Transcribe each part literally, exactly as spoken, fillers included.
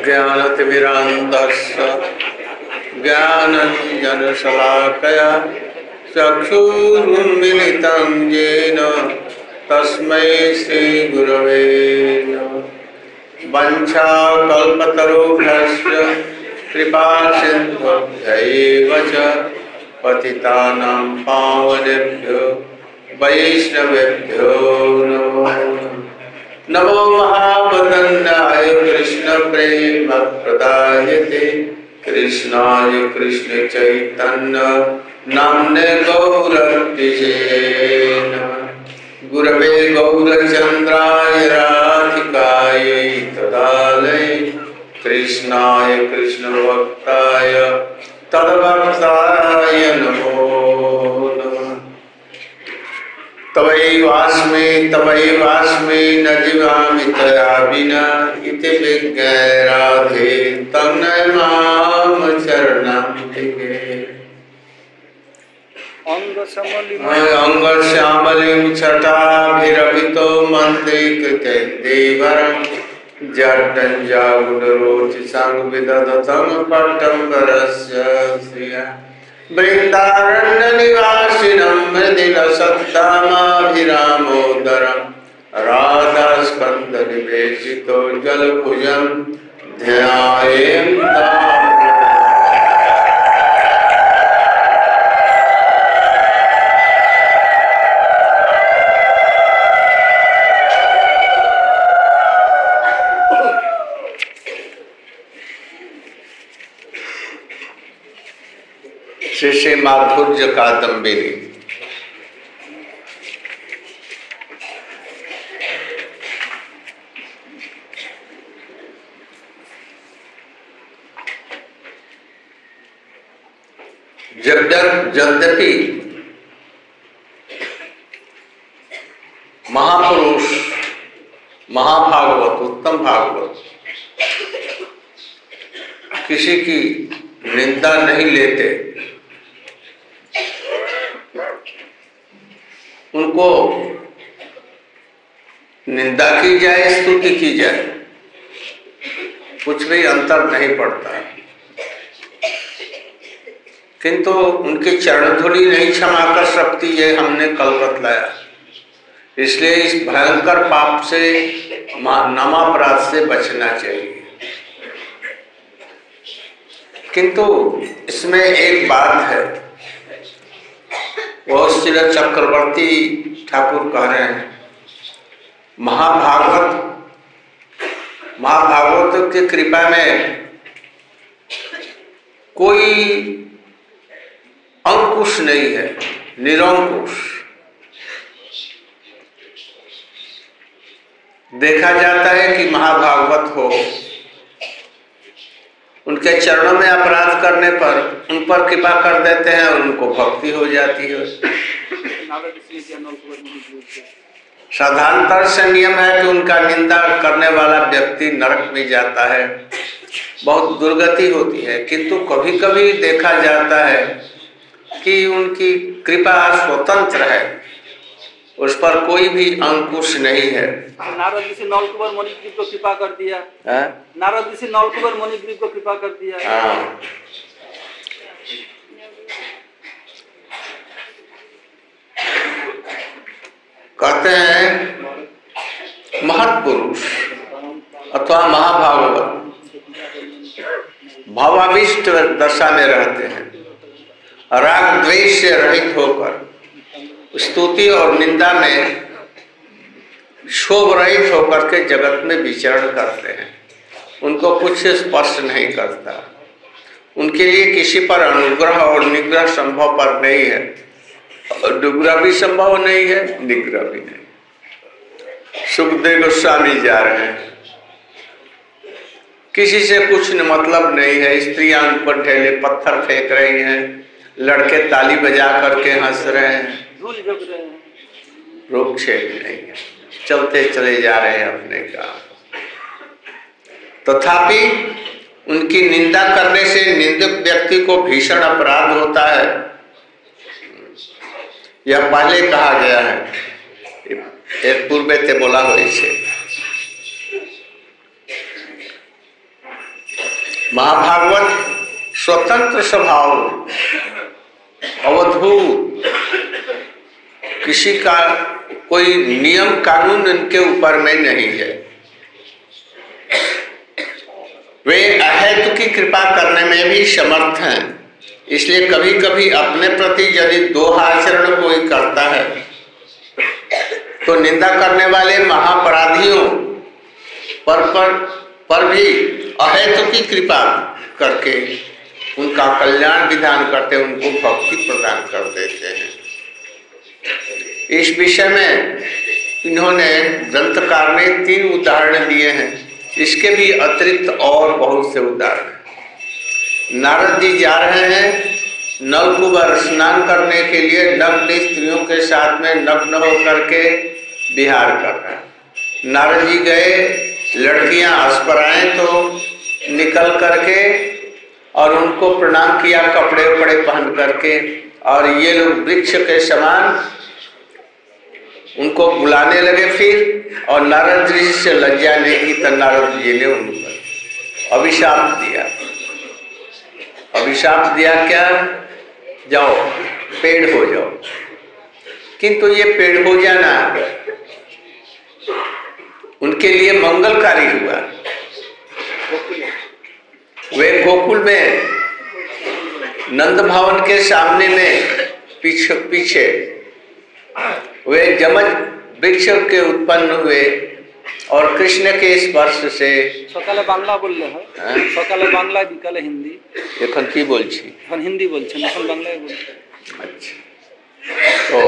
अज्ञानतिमिरान्धस्य ज्ञानञ्जनशलाकया चक्षुरुन्मिलितं येन तस्मै श्रीगुरवे नमः। वञ्चाकल्पतरुभ्यश्च कृपासिन्धुभ्यैव च पतितानां पावनेभ्यो वैष्णवेभ्यो नमो नमो महावदन्याय कृष्ण प्रेम प्रदायते कृष्णाय कृष्ण चैतन्य नाम्ने गौरतिजे नमः। गुरवे गौरचन्द्राय राधिकायै तदालये कृष्णाय कृष्णभक्ताय तद्भक्ताय नमो नमः। तवैवास्मि तवैवास्मि न जीवामि तया विना इति विज्ञाय राधे तन्नय माम चरणं दिगे। अंगश्यामलिं छटाभिरभितो मन्दीकृतेन्दीवरं जड्डञ्जागुडरोचिषं विदधतं पट्टम्बरस्य श्रिया वृन्दारण्यनिवासिनं मृदिलसत्तामाभिरामोदरं राधास्कन्धनिवेशितो जलभुजं ध्यायेत्। श्री श्री माधुर्य कादम्बिनी यद्यपि महापुरुष महाभागवत उत्तम भागवत किसी की निंदा नहीं लेते, उनको निंदा की जाए स्तुति की जाए कुछ भी अंतर नहीं पड़ता, किंतु उनकी चरण धूलि नहीं क्षमा कर सकती, ये हमने कल बतलाया। इसलिए इस भयंकर पाप से नामापराध से बचना चाहिए। किंतु इसमें एक बात है, वो श्री चक्रवर्ती ठाकुर कह रहे हैं महाभागवत महाभागवत की कृपा में कोई अंकुश नहीं है, निरंकुश। देखा जाता है कि महाभागवत हो, उनके चरणों में अपराध करने पर उन पर कृपा कर देते हैं और उनको भक्ति हो जाती है। साधारणतः से नियम है कि उनका निंदा करने वाला व्यक्ति नरक में जाता है, बहुत दुर्गति होती है। किंतु कभी कभी देखा जाता है कि उनकी कृपा स्वतंत्र है, उस पर कोई भी अंकुश नहीं है। नारद ऋषि नलकुबर मणिग्रीव को कृपा कर दिया, नारद ऋषि नलकुबर मणिग्रीव को कृपा कर दिया। कहते हैं महत्पुरुष अथवा महाभागवत भावाविष्ट दशा में रहते हैं, राग द्वेष से रहित होकर स्तुति और निंदा में क्षोभ रहित होकर के जगत में विचरण करते हैं। उनको कुछ स्पर्श नहीं करता, उनके लिए किसी पर अनुग्रह और निग्रह संभव पर नहीं है। अनुग्रह भी संभव नहीं है, निग्रह भी नहीं। सुखदेव गोस्वामी जा रहे हैं, किसी से कुछ मतलब नहीं है, स्त्रियां उन पर ढेले पत्थर फेंक रही हैं, लड़के ताली बजा करके हंस रहे हैं, रोक छेक नहीं है, चलते चले जा रहे हैं अपने काम। तथापि उनकी निंदा करने से निंदक व्यक्ति को भीषण अपराध होता है, यह पहले कहा गया है। एक पूर्वे ते बोला हुई छे महाभागवत स्वतंत्र स्वभाव, अवधूत, किसी का कोई नियम कानून इनके ऊपर में नहीं है। वे अहेतु की कृपा करने में भी समर्थ हैं। इसलिए कभी कभी अपने प्रति यदि दोहा आचरण कोई करता है तो निंदा करने वाले महापराधियों पर पर पर भी अहेतु की कृपा करके उनका कल्याण विधान करते, उनको भक्ति प्रदान कर देते हैं। इस विषय में इन्होंने ग्रंथकार ने तीन उदाहरण दिए हैं। इसके भी अतिरिक्त और बहुत से उदाहरण। नारद जी जा रहे हैं नलकूबर स्नान करने के लिए, नग्न स्त्रियों के साथ में नग्न होकर के विहार कर रहे हैं। नारद जी गए, लड़कियां अस्पराएं तो निकल करके और उनको प्रणाम किया कपड़े उपड़े पहन करके, और ये लोग वृक्ष के समान उनको बुलाने लगे फिर, और नारद जी से लज्जा नहीं की तो नारद जी ने उन पर अभिशाप दिया। अभिशाप दिया क्या? जाओ पेड़ हो जाओ। किंतु ये पेड़ हो जाना उनके लिए मंगलकारी हुआ। वे गोकुल में नंद भवन के सामने में पीछे पीछे वे जमज वृक्ष के उत्पन्न हुए और कृष्ण के स्पर्श से सकाले बांग्ला बोल रहे हैं, सकाले बांग्ला बिकाले हिंदी, এখন কি বলছি, এখন হিন্দি বলছেন, এখন বাংলায় বলছেন। আচ্ছা, তো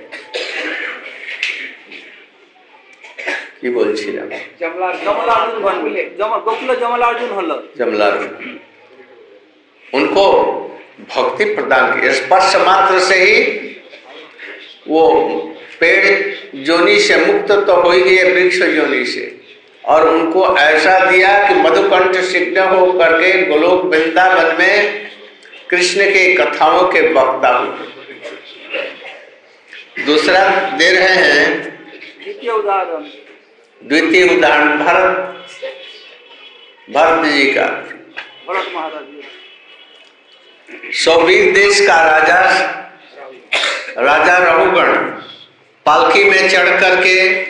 কি বলছিলাম? जमला जमलार्जुन बनले, जम गोकुल जमलार्जुन हलो, जमलार्जुन उनको भक्ति प्रदान की, स्पर्श मात्र से ही वो पेड़ जोनी से मुक्त तो हो ही गए, वृक्ष जोनी से, और उनको ऐसा दिया कि मधुकंठ सिग्न हो करके गोलोक वृंदावन में कृष्ण के कथाओं के वक्ता हुए। दूसरा दे रहे हैं द्वितीय उदाहरण, द्वितीय उदाहरण भरत भरत जी का। भरत महाराज जी सौवीर देश का राजा राजा रघुगण पालकी में चढ़ करके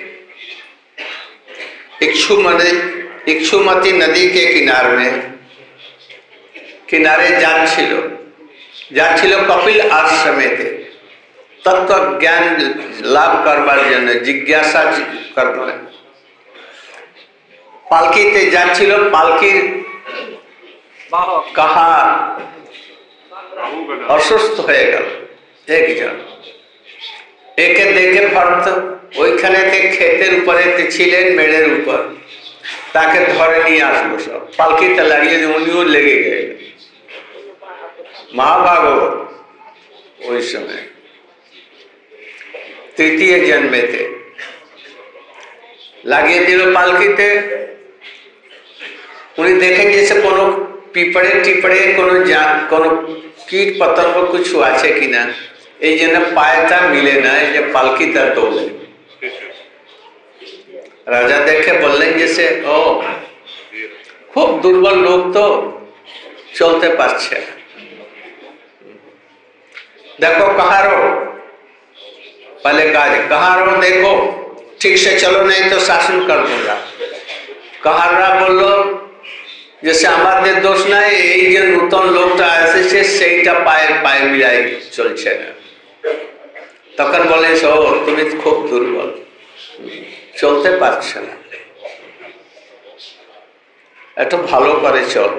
इक्षुमती इक्षुमती नदी के किनारे में किनारे जाच्छिलो जाच्छिलो कपिल आश्रम में थे। तत्व ज्ञान लाभ करवार जन जिज्ञासा करना पालकी ते जाच्छिलो पालकी कहा অসুস্থ হয়ে গেল একজন। একে দেখে ভরত ওইখানেতে ক্ষেতের উপরে ছিলেন, মেড়ের উপর, তাকে ধরে নিয়ে আসলো সব, পালকিতে লাগিয়ে উনিও লেগে গেলেন। महाभागवत ওই সময় তৃতীয় জন্মেতে লাগিয়ে দিল পালকিতে। উনি দেখেন যে কোনো পিঁপড়ে টিপড়ে কোনো কোনো কীট পতঙ্গ কিছু আছে কিনা, এই জন্য পায়টা মিলে না, এই যে পালকিটা দৌড়ে। রাজা দেখে বললেন যে সে ও খুব দুর্বল লোক তো চলতে পারছে না, देखो कहाँ रहो, पहले कहा कहाँ रहो, देखो ठीक से चलो नहीं तो शासन कर दूंगा। कहाँ रहा बोलो जैसे हमारे दोष ना এই যে নতুন লোকটা আসছে সেইটা পায়ে পায়ে মিলাই চলছে না। তখন বলে সো তুমি খুব দুর্বল, চলতে পারছে না, একটু ভালো করে চলো।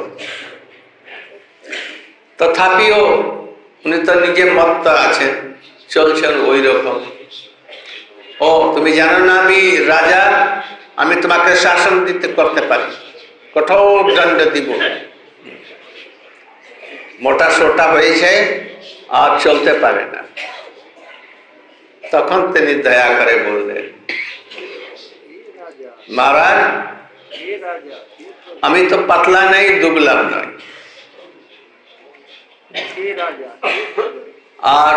তথাপিও উনি তো নিজে মত্ত আছেন, চলছেন ওই রকম। ও তুমি জানো না আমি রাজা, আমি তোমাকে শাসন দিতে করতে পারি, কঠোর দণ্ড দিব। মোটা সোটা হয়েছে আর চলতে পারে না। তখন তিনি দয়া করে বললেন, মহারাজ আমি তো পাতলা নাই, দুবলাম নয়, আর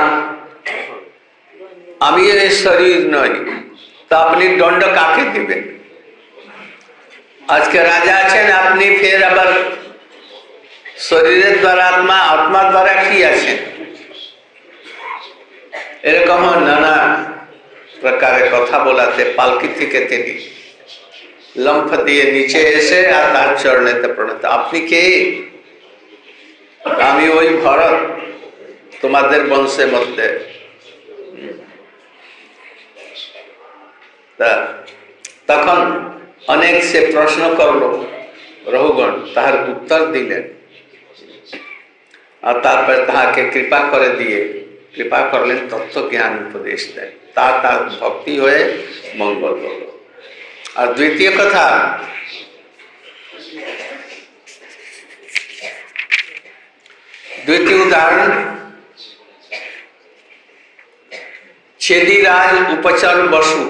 আমি এই শরীর নয়, তা আপনি দণ্ড কাকে দিবেন? আজকে রাজা আছেন, আপনি ফের আবার শরীরের দ্বারা আত্মা, আত্মার দ্বারা কি আছেন, এরকম নানা প্রকারের কথা বলাতে পালকি থেকে তিনি লম্ফ দিয়ে নিচে এসে আর তার চরণেতে প্রণত। আপনি কে? আমি ওই ভরত, তোমাদের বংশের মধ্যে। তখন অনেক সে প্রশ্ন করল রঘুগণ, তাহার উত্তর দিলেন আর তারপর তাহাকে কৃপা করে দিয়ে কৃপা করলেন, তত্ত্ব জ্ঞান উপদেশ দেয়। তা তার ভক্তি হয়ে মঙ্গল হল। আর দ্বিতীয় কথা, দ্বিতীয় উদাহরণ, চেদিরাজ উপচর বসু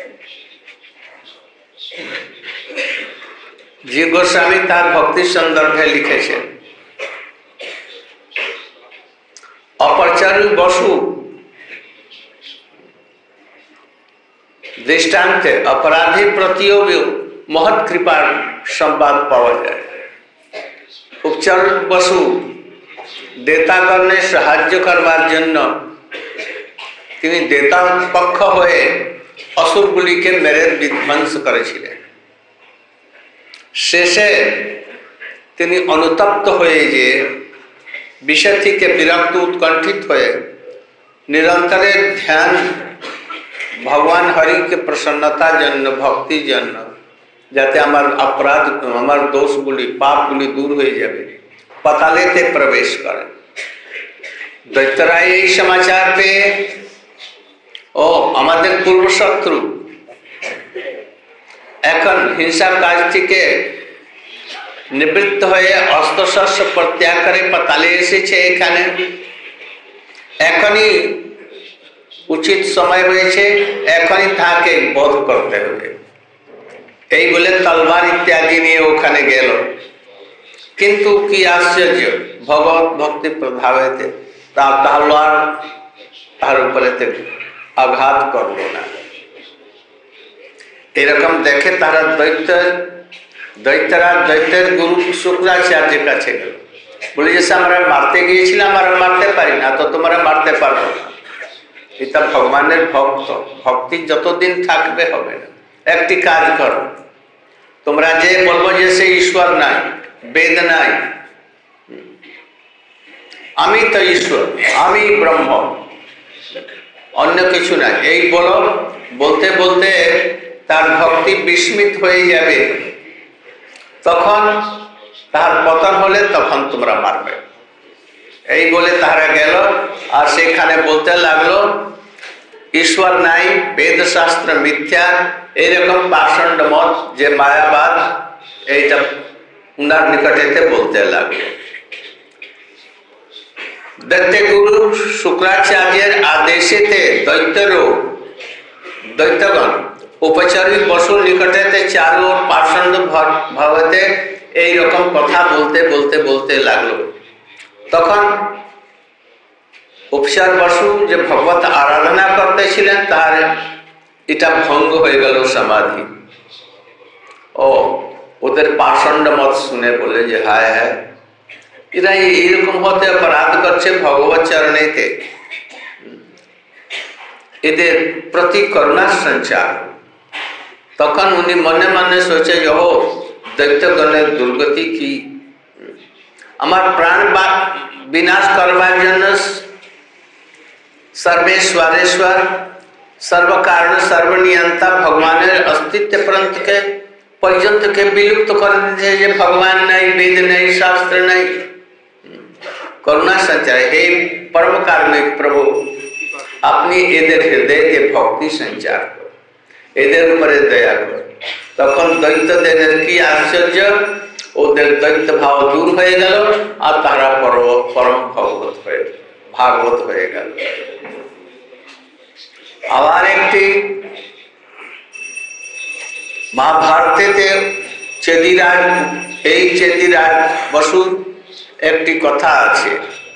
জি গোস্বামী তার ভক্তি সন্দর্ভে লিখেছেন, অপচারু বসু দৃষ্টান্তে অপরাধী প্রতিও মহৎ কৃপার সংবাদ পাওয়া যায়। উপচারু বসু দেতাগণে সাহায্য করবার জন্য তিনি দেতা পক্ষ হয়ে অসুরগুলিকে মেরে বিধ্বংস করেছিলেন। শেষে তিনি অনুতপ্ত হয়ে যে বিষয় থেকে বিরক্ত উৎকণ্ঠিত হয়ে নিরন্তরের ধ্যান ভগবান হরিকে প্রসন্নতার জন্য, ভক্তির জন্য, যাতে আমার অপরাধ, আমার দোষগুলি, পাপগুলি দূর হয়ে যাবে, পাতালেতে প্রবেশ করেন। দৈত্যরায় এই সমাচার পেয়ে, ও আমাদের পূর্ব শত্রু এখন হিংসার কাজ থেকে নিবৃত্ত হয়ে অস্ত্রশস্ত্র পরিত্যাগ করে পাতালে এসেছে, এখানে এখনই উচিত সময় হয়েছে, এখনই তাকে বধ করতে হবে। এই বলে তলবার ইত্যাদি নিয়ে ওখানে গেল। কিন্তু কি আশ্চর্য, ভগবত ভক্তি প্রভাবেতে তার তলোয়ার তার উপরে আঘাত করল না। এরকম দেখে তারা দৈত্য দৈত্যরা দৈত্যের গুরু শুক্রাচার্যের কাছে গেল, বলে যে আমরা মারতে গিয়েছিলাম, আর মারতে পারি না, তো তোমরা মারতে পারবো না। এটা ভগবানের ভক্ত, ভক্তি যতদিন থাকবে হবে না। একটি কাজ করো, তোমরা যে বলবো যে সে ঈশ্বর নাই, বেদ নাই, আমি তো ঈশ্বর, আমি ব্রহ্ম, অন্য কিছু নাই, এই বলো। বলতে বলতে তার ভক্তি বিস্মিত হয়ে যাবে, তখন তার পতন হলে তখন তোমরা মারবে। এই বলে তারা গেল, আর সেখানে বলতে লাগলো ঈশ্বর নাই, বেদ শাস্ত্র মিথ্যা, এইরকম পাষণ্ড মত যে মায়াবাদ, এইটা উনার নিকটেতে বলতে লাগলো। দৈত্য গুরু শুক্রাচার্যের আদেশেতে দৈত্যরও দৈত্যগণ উপচারী বসুর নিকটেতে চারু পাষণ্ড ভাবেতে এইরকম কথা বলতে বলতে বলতে লাগলো। তখন উপচার বসু যে ভগবত আরাধনা করতেছিলেন, তার এটা ভঙ্গ হয়ে গেল সমাধি। ও ওদের পাষণ্ড মত শুনে বলে যে হায় হায়, এরা এইরকম হতে অপরাধ করছে ভগবত চরণেতে, এদের প্রতি করুণার সঞ্চার। তখন উনি মনে মনে সোচে যে ও দৈত্যগণের দুর্গতি কি, আমার প্রাণ বিনাশ করবার জন্য সর্বেশ্বরেশ্বর সর্বকারণ সর্বনিয়ন্তা ভগবানের অস্তিত্ব পর্যন্তকে পর্যন্তকে বিলুপ্ত করে দিতে, যে ভগবান নাই, বেদ নাই, শাস্ত্র নাই। করুণা সঞ্চার, হে পরম কারণিক প্রভু, আপনি এদের হৃদয়ে ভক্তি সঞ্চার করুন, এদের উপরে দয়া করুন। তখন দৈত্যদের কি আশ্চর্য, ওদের দৈত্য ভাব দূর হয়ে গেল, আর তারা পরম পরম ভগবত হয়ে ভাগবত হয়ে গেল। আবার একটি মহাভারতেতে চেদিরাজ, এই চেদিরাজ বসুর একটি কথা আছে।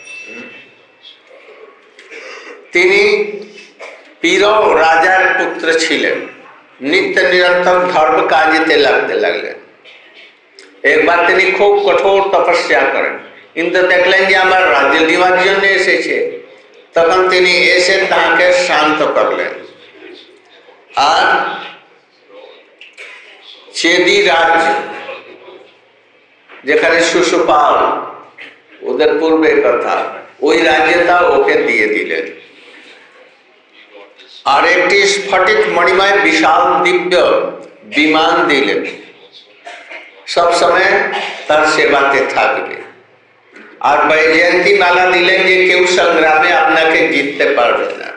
তিনি পীর রাজার পুত্র ছিলেন, নিত্য নিরন্তর ধর্ম কাজেতে লাগতে লাগলেন। একবার তিনি খুব কঠোর তপস্যা করেন, কিন্তু দেখলেন যে আমার রাজ্য দেওয়ার জন্য এসেছে, তখন তিনি এসে তাকে শান্ত করলেন। আর চেদি রাজ্য যেখানে শিশুপাল ওদের পূর্বে কথা, ওই রাজ্যটা ওকে দিয়ে দিলেন। আর একটি স্ফটিক মণিময় বিশাল দিব্য বিমান দিলেন, সব সময় তার সেবাতে থাকবে। আর বৈজয়ন্তী মালা দিলেন যে কেউ সংগ্রামে আপনাকে জিততে পারবে না।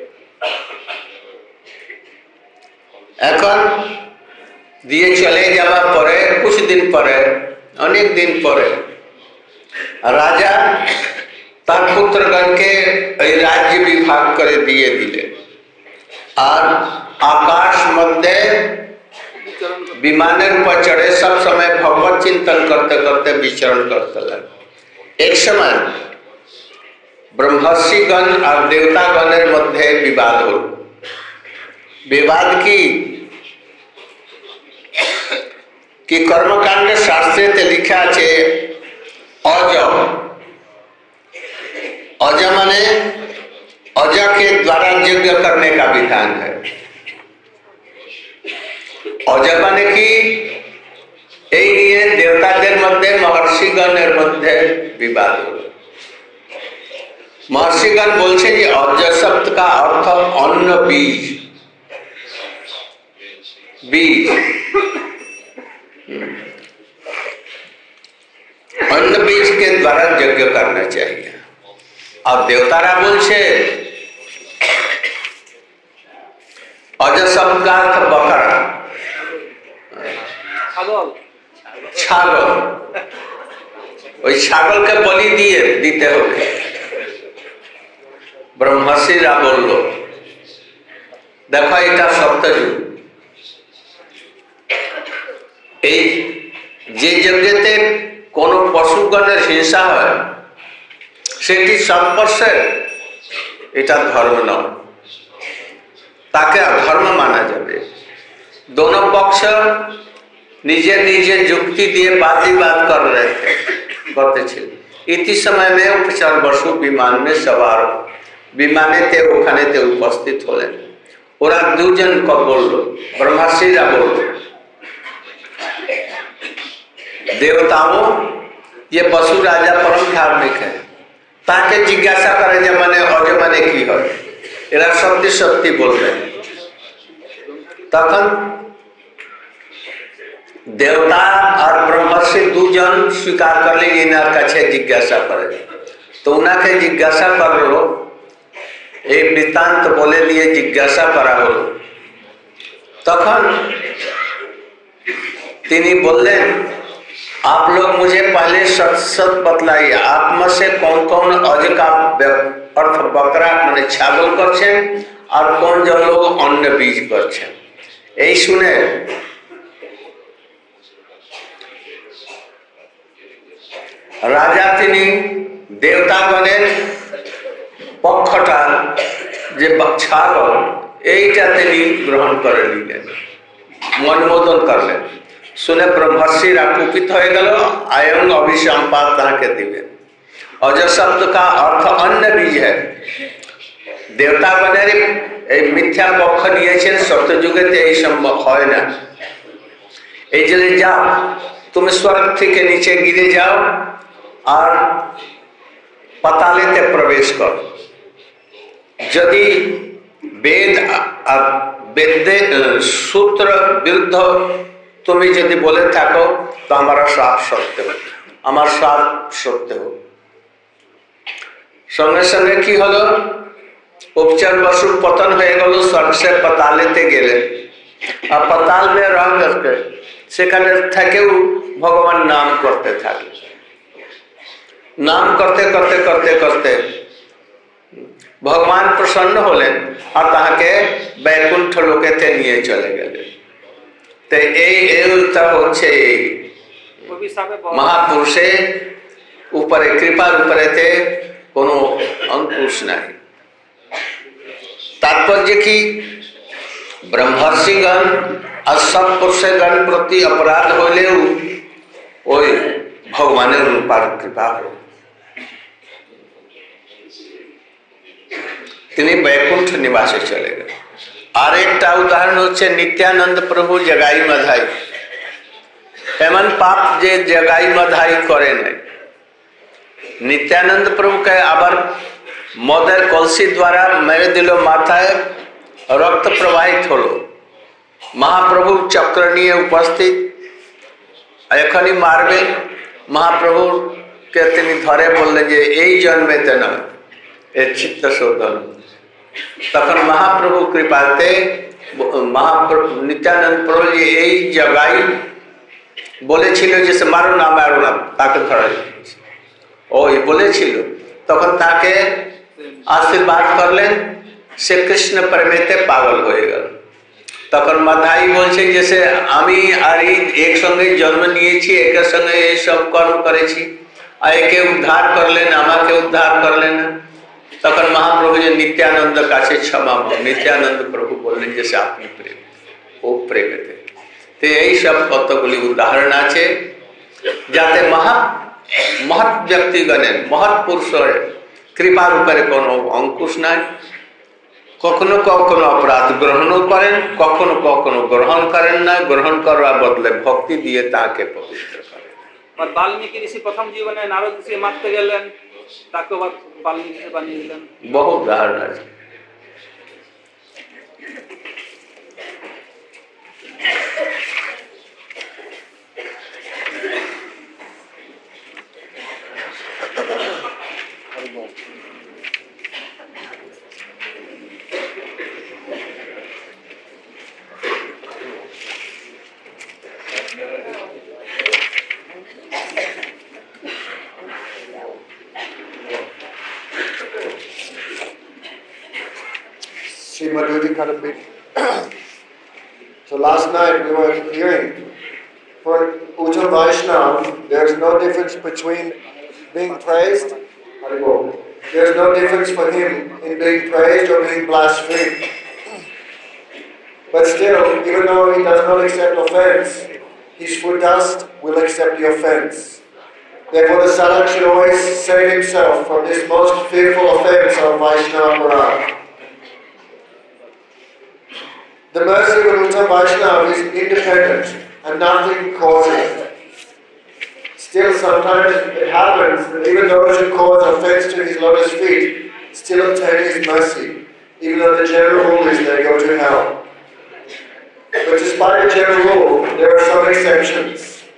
এখন দিয়ে চলে যাওয়ার পরে कुछ दिन পরে, অনেক দিন পরে রাজা তার পুত্রগণকে এই রাজ্য বিভাগ করে দিয়ে দিলেন। আর आकाश मध्य विमाনের উপর चढ़े सब समय भगवत चिंतन करते करते विचरण करते लगे। एक समय ब्रह्मर्षिगण और देवतागणের মধ্যে विवाद হল। विवाद की कि कर्मकांड शास्त्रे लिखा আছে अज, अज माने अज के द्वारा यज्ञ करने का विधान है। अज माने कि এই নিয়ে দেবতাদের মধ্যে মহর্ষিগণের মধ্যে বিবাদ হলো। महर्षिगण बोलছে যে अज शब्द का अर्थ अन्न बीज, बीज अन्न बीज के द्वारा यज्ञ करना चाहिए। और देवतारा बोलছে अज शब्द का अर्थ बकरा, ছাগল, ওই ছাগলকে বলি দিয়ে দিতে হবে। ব্রহ্মর্ষিরা বলল দেখো এটা সত্যযুগ, এই যে যজ্ঞতে কোন পশুগণের হিংসা হয় সেটি সংস্পর্শে এটা ধর্ম নয়, তাকে অধর্ম মানা যাবে। दोनों पक्ष निजे निजे जुक्ति दिए बात ही बात कर रहे थे, करते थे। इसी समय में उपचार बसु विमान में सवार विमाने थे ओखाने थे उपस्थित होले। ओरा दुजन को बोलो, ब्रह्मर्षिरा बोलो देवताओं ये बसु राजा परम धार्मिक है, ताके जिज्ञासा करे जे माने अज माने की है, एरा सत्य सत्य बोल रहे। तखन देवता और ब्रह्मर्षि दुजन स्वीकार कर ले इनार काछे जिज्ञासा करे, तो उनाके जिज्ञासा कर लो। एक वृत्तांत बोले लिए जिज्ञासा करा हो। तखन तिनी बोले आप लोग मुझे पहले सत सत बतलाइए, आप में से कौन कौन अज का अर्थ बकरा माने छागल करछेन और कौन जो लोग अन्न बीज करछेन। এই শুনে রাজা তিনি দেবতাগণের পক্ষটা যে ছাগল এইটা তিনি গ্রহণ করে নিলেন, অনুমোদন করলেন। শুনে ব্রহ্মর্ষিরা কুপিত হয়ে গেল, আয়ং অভিসম্পাদ তাকে দিবেন। অজ শব্দ কা অর্থ অন্ন বীজ है। দেবতাগণের এই মিথ্যা পক্ষ নিয়েছেন, সত্যযুগেতে এই সম্ভব হয় না। এই যে যাও তুমি স্বর্গ থেকে নিচে गिरे जाओ और पतालेते प्रवेश कर। यदि वेद वेद सूत्र विरुद्ध তুমি যদি বলে থাকো তো আমার শ্রাপ সত্য হবে, আমার শ্রাপ সত্য হবে। সঙ্গে সঙ্গে কি হলো, उपचार बसु पतन हो गल, स्वर्ग से पतालेते गेले और पताल में रह करके सेखाने थेकेও भगवान नाम करते थाकलेन। नाम करते करते करते करते भगवान प्रसन्न हलेन और ताके बैकुंठ लोकेते निये चले गेलेन। तो এই এইটা হচ্ছে महापुरुषे ऊपर कृपार ऊपरेते कोनो अंकुश नहीं। तात्पर्य की ब्रह्मर्षिगण और सब पुरुषगण प्रति अपराध होले ओई भगवान रूपार कृपा हो। তিনি বৈকুণ্ঠ নিবাসে চলে গেলেন। আর একটা উদাহরণ হচ্ছে নিত্যানন্দ প্রভু জগাই মাধাই। এমন পাপ যে জগাই মাধাই করে নাই। নিত্যানন্দ প্রভুকে আবার মদের কলসি দ্বারা মেরে দিল, মাথায় রক্ত প্রবাহিত হলো। মহাপ্রভু চক্র নিয়ে উপস্থিত, এখনই মারবেন। মহাপ্রভুকে তিনি ধরে বললেন যে এই জন্মেতে নয়, এর চিত্ত শোধন। তখন মহাপ্রভু কৃপাতে মহাপ্রভু নিত্যানন্দ প্রভু যে এই জগাই বলেছিল যে সে মারো না মারো না, তাকে ধরা ওই বলেছিল। তখন তাকে আশীর্বাদ করলেন, সে কৃষ্ণ প্রেমেতে পাগল হয়ে গেল। তখন মাধাই বলছে যে সে আমি আর এই একসঙ্গে জন্ম নিয়েছি, একের সঙ্গে এইসব কর্ম করেছি, আর একে উদ্ধার করলেন, আমাকে উদ্ধার করলেন না। তখন মহাপ্রভু যে নিত্যানন্দ কাছে ক্ষমা, নিত্যানন্দ প্রভু বললেন যে সে আপনি প্রেম, ও প্রেমেতে। তো এইসব কতগুলি উদাহরণ আছে যাতে মহা মহৎ ব্যক্তিগণের, মহৎ পুরুষের কৃপার উপরে কোনো অঙ্কুশ নাই। কখনো কখনো অপরাধ গ্রহণও করেন, কখনো কখনো গ্রহণ করেন না, গ্রহণ করার বদলে ভক্তি দিয়ে তাকে পবিত্র করেন। বাল্মীকি ঋষি প্রথম জীবনে নারদ ঋষি মারতে গেলেন, তাকে বাল্মীকি বানিয়ে দিলেন। বহু উদাহরণ আছে। So last night we were hearing, for Uttama Vaishnava, there's no difference between being praised, there's no difference for him in being praised or being blasphemed. But still, even though he does not accept offense, his foot dust will accept the offense. Therefore the sadhak should always save himself from this most fearful offense of Vaishnava Parad. The mercy of Uttama Vaishnava is independent and nothing causes it. Still, sometimes it happens that even those who cause offense to his lotus feet still obtain his mercy, even though the general rule is they go to hell. But despite the general rule, there are some exceptions.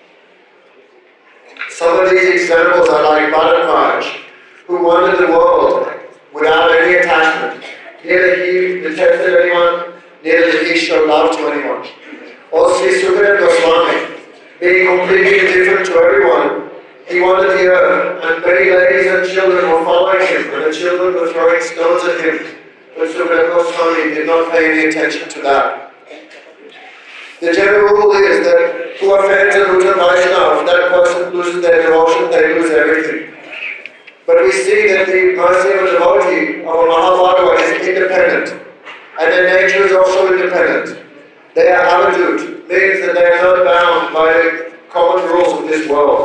Some of these examples are like Bharat Maharaj, who wandered the world without any attachment. Neither he detested anyone, neither did he show love to anyone. Or Sri Sukadeva Goswami, being completely indifferent to everyone, he wandered the earth, and many ladies and children were following him, and the children were throwing stones at him. But Sukadeva Goswami did not pay any attention to that. The general rule is that who offends an Uttama Vaishnava, if that person loses their devotion, they lose everything. But we see that the mercy of a devotee, of a Mahabhagava, is independent. And their nature is also independent. They are avadut, means that they are not bound by the common rules of this world.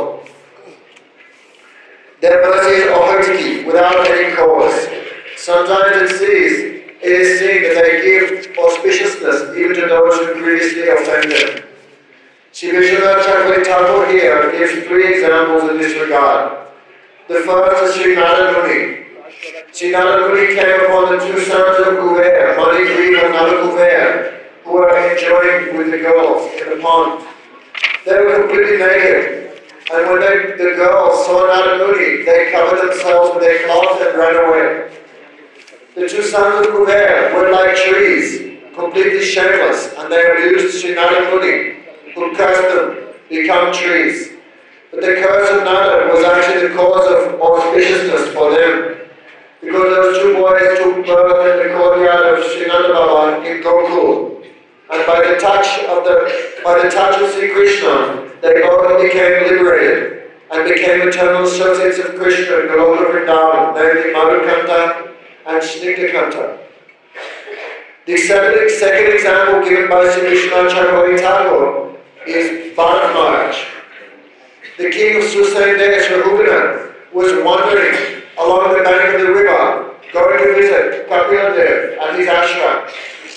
Their mercy is ahotiki, without any cause. Sometimes it sees, it is seen that they give auspiciousness even to those who previously offended. Sri Vishwanath Chakravarti Thakur here gives three examples in this regard. The first is Sri Narada Muni. Sri Narada Muni came upon the two sons of Kuber, Manigriva and Nala Kuber, who were enjoying with the girls in the pond. They were completely naked, and when they, the girls saw Narada Muni, they covered themselves with their cloths and ran away. The two sons of Kuber were like trees, completely shameless, and they abused Sri Narada Muni, who cursed them, become trees. But the curse of Narada was actually the cause of auspiciousness for them, because those two boys took birth in the courtyard of Sri Nanda Baba in Gokul, and by the touch of the by the touch of Sri Krishna, they both became liberated and became eternal associates of Krishna in Goloka Vrindavan, namely Madhukanta and Snigdhakanta. The second, second example given by Sri Vishwanath Chakravarti Thakur is Bharat Maharaj. The king of Susain Desh, Raghunath, was wandering along the bank of the river, going to visit Kapila at his ashram.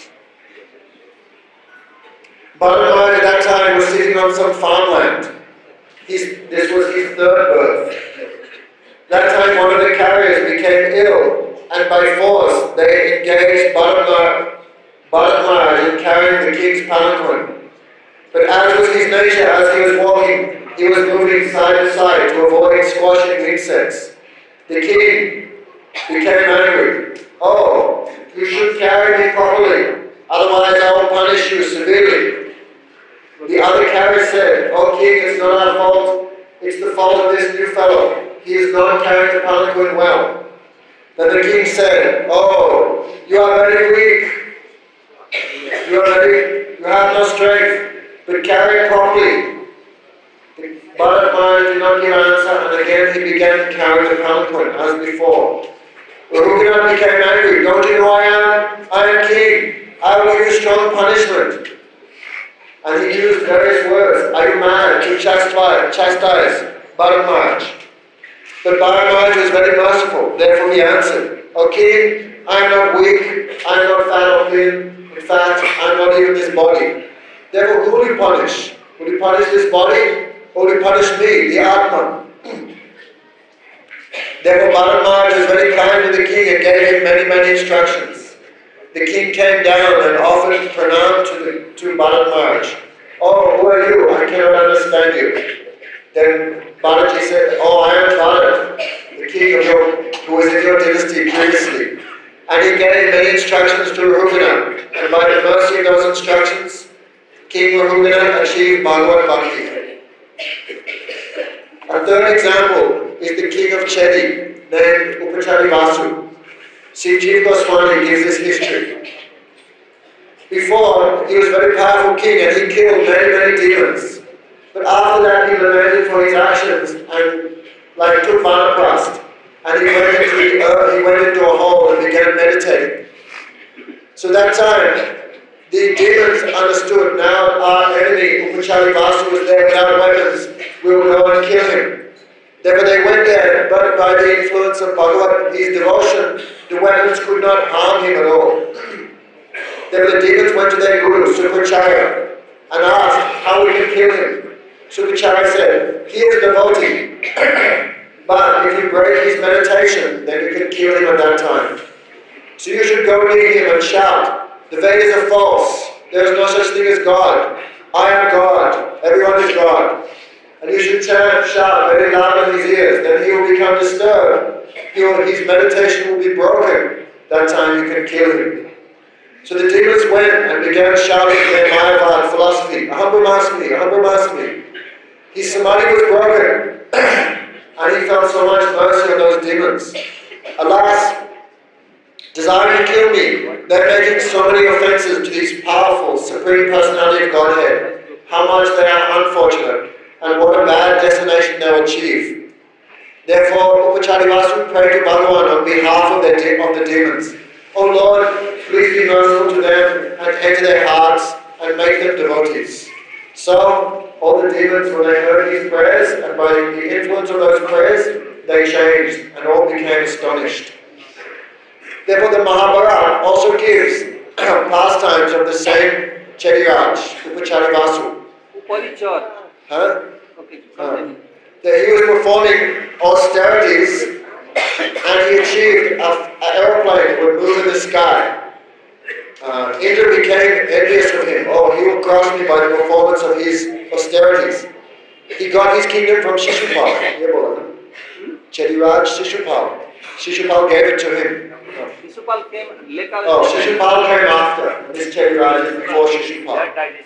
Bharat Maharaj at that time was sitting on some farmland. He's, this was his third birth. That time one of the carriers became ill, and by force they engaged Bharat Maharaj in carrying the king's palanquin. But as was his nature, as he was walking, he was moving side to side to avoid squashing insects. The king became angry. Oh, you should carry me properly, otherwise I will punish you severely. The other carrier said, "Oh king, it's not our fault, it's the fault of this new fellow. He is not carrying the palanquin well." Then the king said, "Oh, you are very weak. You are very, you have no strength, but carry it properly." Bharat Maharaj did not give answer, and again he began to carry the palanquin as before. Rahugana became angry. "Don't you know I am? I am king. I will give you strong punishment." And he used various words. "Are you mad?" to chastise, chastise Bharat Maharaj. But Bharat Maharaj was very merciful. Therefore he answered, "O king, I am not weak. I am not fat or thin. In fact, I am not even this body. Therefore who will you punish? Will you punish this body? Or will you punish me, the Atman?" Therefore Bharat Maharaj was very kind to the king and gave him many, many instructions. The king came down and offered pranam to, the, to Bharat Maharaj. "Oh, who are you? I cannot understand you." Then Bharaji said, "Oh, I am Bharat, the king of your, who was in your dynasty previously." And he gave many instructions to Rahugana. And by the mercy of those instructions, King Rahugana achieved Bhagavad Bhakti. A third example is the king of Chedi, named Upachari Vasu. Sri Jiva Goswami gives this history. Before, he was a very powerful king and he killed many, many demons. But after that, he lamented for his actions and like took Vanaprast. And he went into the earth, he went into a hole and began meditating. So that time, the demons understood now our enemy, Upachari Vasu, was there without weapons. We will go and kill him. Therefore they went there, but by the influence of Bhagavat, his devotion, the weapons could not harm him at all. Therefore the demons went to their guru, Sukracharya, and asked how we can kill him. Sukracharya said, "He is a devotee, but if you break his meditation, then you can kill him at that time. So you should go near him and shout, 'The Vedas are false. There is no such thing as God. I am God. Everyone is God.' And you should chant, shout very loud in his ears. Then he will become disturbed. He will, his meditation will be broken. That time you can kill him." So the demons went and began shouting their Mayavad philosophy, "Aham Brahmasmi, Aham Brahmasmi." His samadhi was broken, and he felt so much mercy on those demons. "Alas, desiring to kill me, they're making so many offenses to this powerful, supreme personality of Godhead. How much they are unfortunate, and what a bad destination they will achieve." Therefore, Upachari Vasu prayed to Bhagavan on behalf of, their de of the demons. "O Lord, please be merciful to them and enter their hearts and make them devotees." So, all the demons, when they heard his prayers, and by the influence of those prayers, they changed and all became astonished. Therefore, the Mahabharata also gives pastimes of the same Chediraj, Upachari Vasu. Uparichar. Huh? Okay. Uh, that he was performing austerities and he achieved an aeroplane that would move in the sky. Uh, Indra became envious of him. "Oh, he will cross me by the performance of his austerities." He got his kingdom from Shishupal. Chediraj Shishupal. Shishupal gave it to him. Shishupal came later. Oh, Shishupal came after. This Chediraj is before Shishupal.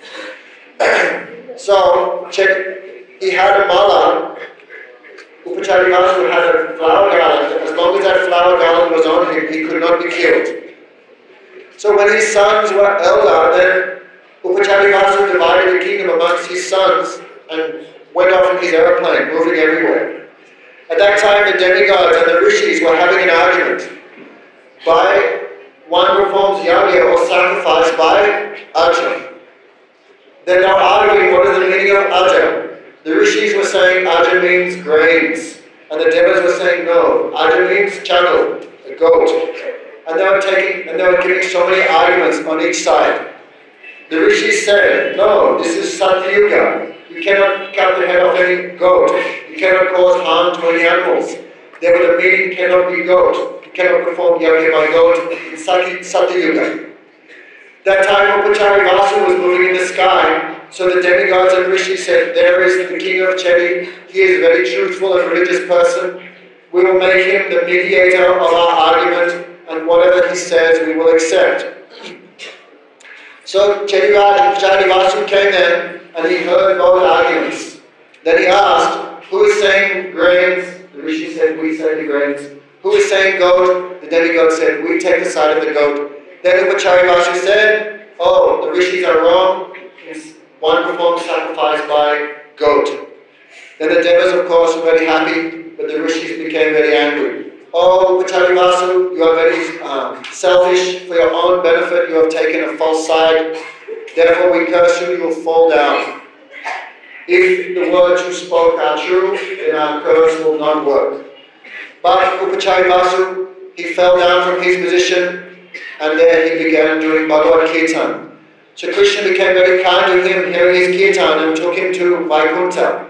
So, he had a mala. Upachari Vasu had a flower garland. As long as that flower garland was on him, he could not be killed. So when his sons were elder, then Upachari Vasu divided the kingdom amongst his sons and went off in his aeroplane, moving everywhere. At that time, the demigods and the rishis were having an argument. By one performs yagya or sacrifice by Ajam. Then they were arguing what is the meaning of Ajam. The rishis were saying Ajam means grains, and the devas were saying no, Ajam means channel, the goat. And they were taking, and they were giving so many arguments on each side. The rishis said, no, this is Satyuga. You cannot cut the head off any goat. You cannot cause harm to any animals. Therefore the meeting cannot be goat. You cannot perform yajna by goat in Satyuga. That time Upachari Vasu was moving in the sky, so the demigods and rishis said, there is the king of Chedi. He is a very truthful and religious person. We will make him the mediator of our argument, and whatever he says we will accept. So Upachari Vasu came in and he heard both arguments. Then he asked, who is saying grains? The rishi said, we say the grains. Who is saying goat? The demigod said, we take the side of the goat. Then Upachari Vasu said, oh, the rishis are wrong. One performed sacrifice by goat. Then the devas, of course, were very happy, but the rishis became very angry. Oh, Upachari Vasu, you are very um, selfish. For your own benefit, you have taken a false side. Therefore, we curse you, you will fall down. If the words you spoke are true, then our curse will not work. But Upachari Vasu, he fell down from his position, and there he began doing Bhagavad Kirtan. So Krishna became very kind to him, hearing his Kirtan, and took him to Vaikuntha.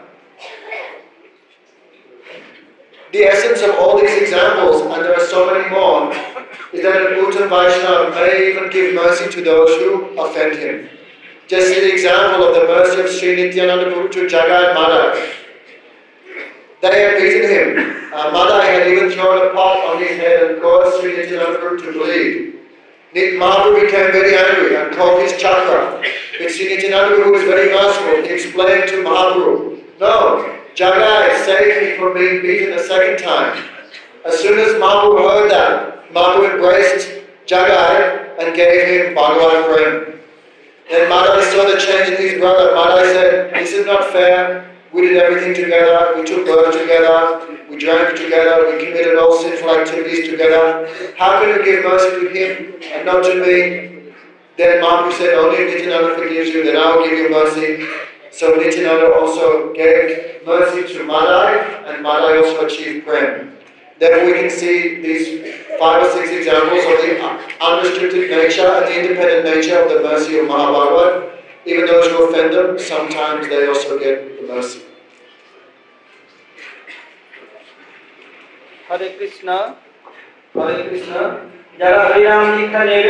The essence of all these examples, and there are so many more, is that an Uttam Vaishnava may even give mercy to those who offend him. Just see the example of the mercy of Sri Nityananda Prabhu to Jagai and Madai. They had beaten him. Uh, Madai had even thrown a pot on his head and caused Sri Nityananda Prabhu to bleed. Mahaprabhu became very angry and called his chakra. But Sri Nityananda Prabhu was very merciful. He explained to Mahaprabhu, no, Jagai saved me from being beaten a second time. As soon as Mahaprabhu heard that, Mahaprabhu embraced Jagai and gave him Bhagavan Prem. Then Madai saw the change in his brother. Madai said, this is not fair. We did everything together. We took birth together. We drank together. We committed all sinful activities together. How can you give mercy to him and not to me? Then Mahaprabhu said, only if Nityananda forgives you, then I will give you mercy. So Nityananda also gave mercy to Madai, and Madai also achieved Prem. Then we can see these five or six examples of the unrestricted nature and the independent nature of the mercy of Mahabharata. Even those who offend them, sometimes they also get the mercy. Hare Krishna, Hare Krishna. Jara Hari Ram Dikha